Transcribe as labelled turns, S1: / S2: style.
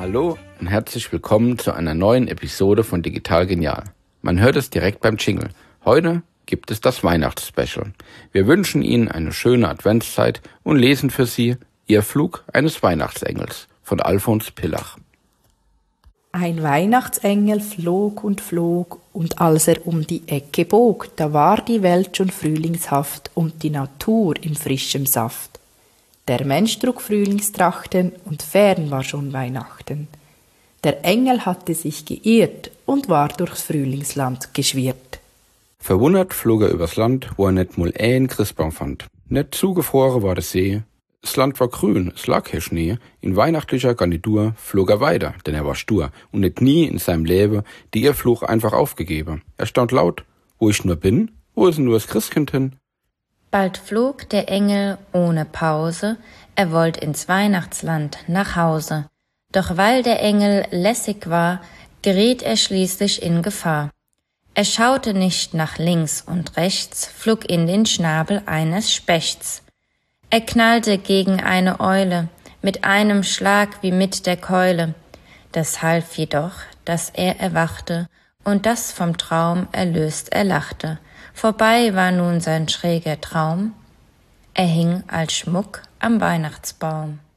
S1: Hallo und herzlich willkommen zu einer neuen Episode von Digital Genial. Man hört es direkt beim Jingle. Heute gibt es das Weihnachtsspecial. Wir wünschen Ihnen eine schöne Adventszeit und lesen für Sie Ihr Flug eines Weihnachtsengels von Alfons Pillach.
S2: Ein Weihnachtsengel flog und als er um die Ecke bog, da war die Welt schon frühlingshaft und die Natur in frischem Saft. Der Mensch trug Frühlingstrachten und fern war schon Weihnachten. Der Engel hatte sich geirrt und war durchs Frühlingsland geschwirrt.
S1: Verwundert flog er übers Land, wo er net mul Christbaum fand. Net zugefroren war der See. Das Land war grün, es lag hier Schnee. In weihnachtlicher Garnitur flog er weiter, denn er war stur und net nie in seinem Leben die Irrfluch einfach aufgegeben. Er staunt laut, wo ich nur bin, wo ist denn nur das Christkind hin?
S3: Bald flog der Engel ohne Pause, er wollt ins Weihnachtsland nach Hause. Doch weil der Engel lässig war, geriet er schließlich in Gefahr. Er schaute nicht nach links und rechts, flog in den Schnabel eines Spechts. Er knallte gegen eine Eule, mit einem Schlag wie mit der Keule. Das half jedoch, dass er erwachte und das vom Traum erlöst er lachte. Vorbei war nun sein schräger Traum, er hing als Schmuck am Weihnachtsbaum.